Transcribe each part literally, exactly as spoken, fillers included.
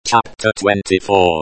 Chapter twenty-four.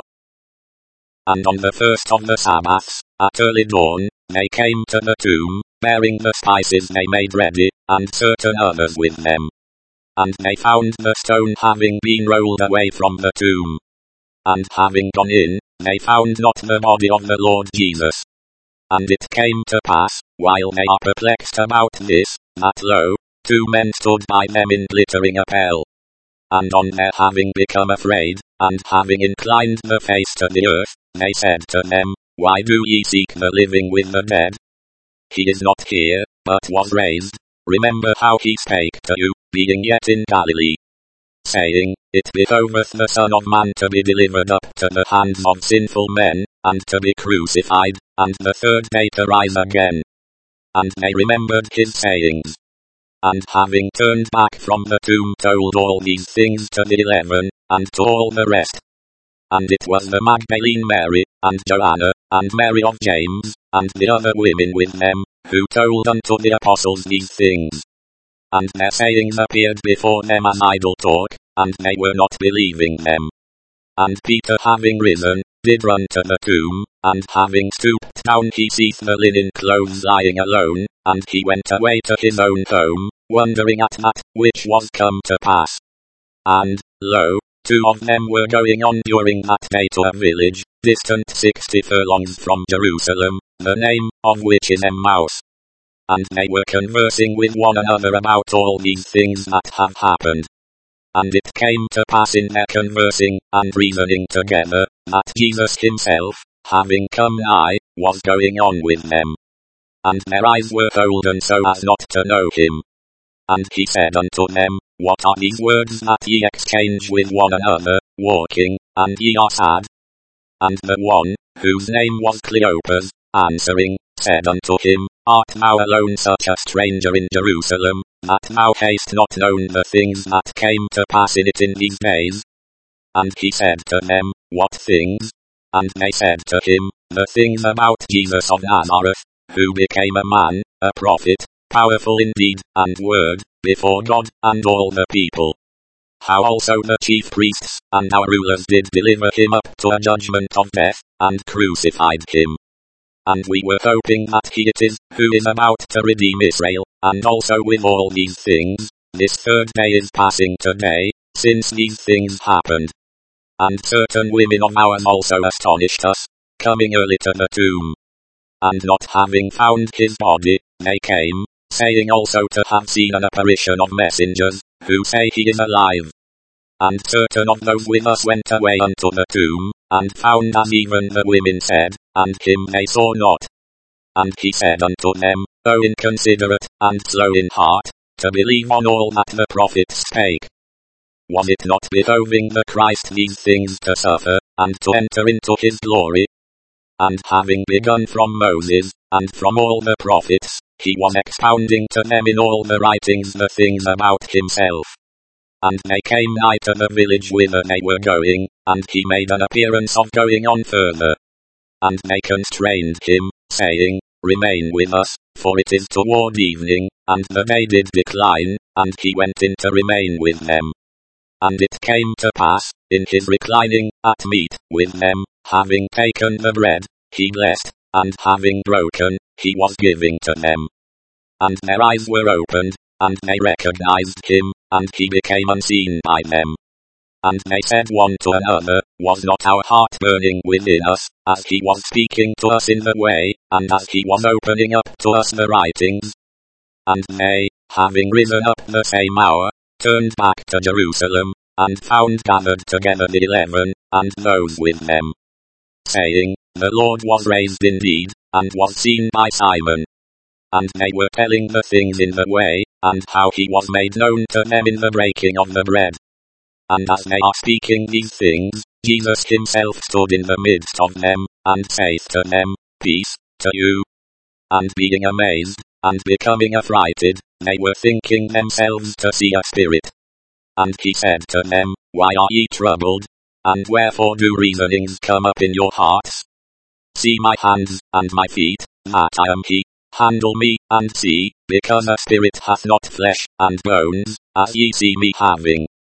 And on the first of the Sabbaths, at early dawn, they came to the tomb, bearing the spices they made ready, and certain others with them. And they found the stone having been rolled away from the tomb. And having gone in, they found not the body of the Lord Jesus. And it came to pass, while they are perplexed about this, that lo, two men stood by them in glittering apparel. And on their having become afraid, and having inclined the face to the earth, they said to them, Why do ye seek the living with the dead? He is not here, but was raised. Remember how he spake to you, being yet in Galilee, saying, It behoveth the Son of Man to be delivered up to the hands of sinful men, and to be crucified, and the third day to rise again. And they remembered his sayings. And having turned back from the tomb told all these things to the eleven, and to all the rest. And it was the Magdalene Mary, and Joanna, and Mary of James, and the other women with them, who told unto the apostles these things. And their sayings appeared before them as idle talk, and they were not believing them. And Peter having risen, did run to the tomb, and having stooped down he seeth the linen clothes lying alone, and he went away to his own home, wondering at that which was come to pass. And, lo, two of them were going on during that day to a village, distant sixty furlongs from Jerusalem, the name of which is Emmaus. And they were conversing with one another about all these things that have happened. And it came to pass in their conversing, and reasoning together, that Jesus himself, having come nigh, was going on with them. And their eyes were holden so as not to know him. And he said unto them, What are these words that ye exchange with one another, walking, and ye are sad? And the one, whose name was Cleopas, answering, said unto him, Art thou alone such a stranger in Jerusalem, that thou hast not known the things that came to pass in it in these days? And he said to them, What things? And they said to him, The things about Jesus of Nazareth, who became a man, a prophet, powerful in deed and word, before God and all the people. How also the chief priests and our rulers did deliver him up to a judgment of death, and crucified him. And we were hoping that he it is, who is about to redeem Israel, and also with all these things, this third day is passing today, since these things happened. And certain women of ours also astonished us, coming early to the tomb. And not having found his body, they came, saying also to have seen an apparition of messengers, who say he is alive. And certain of those with us went away unto the tomb, and found as even the women said, and him they saw not. And he said unto them, O inconsiderate, and slow in heart, to believe on all that the prophets spake. Was it not behoving the Christ these things to suffer, and to enter into his glory? And having begun from Moses, and from all the prophets, he was expounding to them in all the writings the things about himself. And they came nigh to the village whither they were going, and he made an appearance of going on further. And they constrained him, saying, Remain with us, for it is toward evening, and the day did decline, and he went in to remain with them. And it came to pass, in his reclining at meat with them, having taken the bread, he blessed, and having broken, he was giving to them. And their eyes were opened, and they recognized him, and he became unseen by them. And they said one to another, Was not our heart burning within us, as he was speaking to us in the way, and as he was opening up to us the writings? And they, having risen up the same hour, turned back to Jerusalem, and found gathered together the eleven, and those with them, saying, The Lord was raised indeed, and was seen by Simon. And they were telling the things in the way, and how he was made known to them in the breaking of the bread. And as they are speaking these things, Jesus himself stood in the midst of them, and saith to them, Peace to you. And being amazed, and becoming affrighted, they were thinking themselves to see a spirit. And he said to them, Why are ye troubled? And wherefore do reasonings come up in your hearts? See my hands, and my feet, that I am he. Handle me, and see, because a spirit hath not flesh and bones, as ye see me having.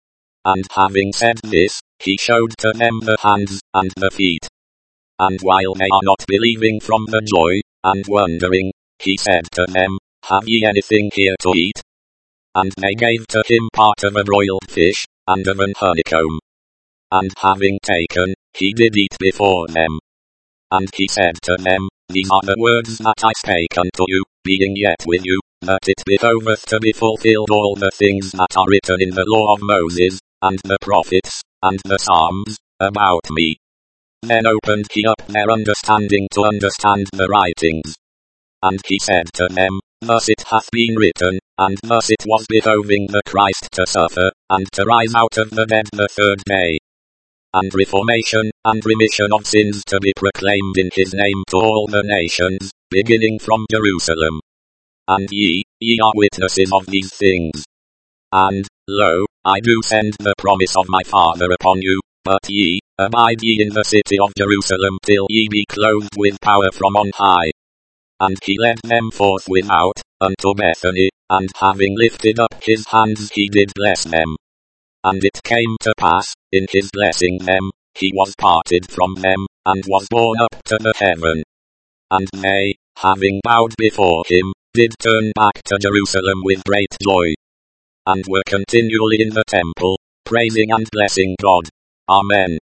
And having said this, he showed to them the hands, and the feet. And while they are not believing from the joy, and wondering, he said to them, Have ye anything here to eat? And they gave to him part of a broiled fish, and of an honeycomb. And having taken, he did eat before them. And he said to them, These are the words that I spake unto you, being yet with you, that it behoveth to be fulfilled all the things that are written in the law of Moses, and the prophets, and the Psalms, about me. Then opened he up their understanding to understand the writings. And he said to them, Thus it hath been written, and thus it was behoving the Christ to suffer, and to rise out of the dead the third day. And reformation, and remission of sins to be proclaimed in his name to all the nations, beginning from Jerusalem. And ye, ye are witnesses of these things. And, lo, I do send the promise of my Father upon you, but ye, abide ye in the city of Jerusalem till ye be clothed with power from on high. And he led them forth without, unto Bethany, and having lifted up his hands he did bless them. And it came to pass, in his blessing them, he was parted from them, and was borne up to the heaven. And they, having bowed before him, did turn back to Jerusalem with great joy. And were continually in the temple, praising and blessing God. Amen.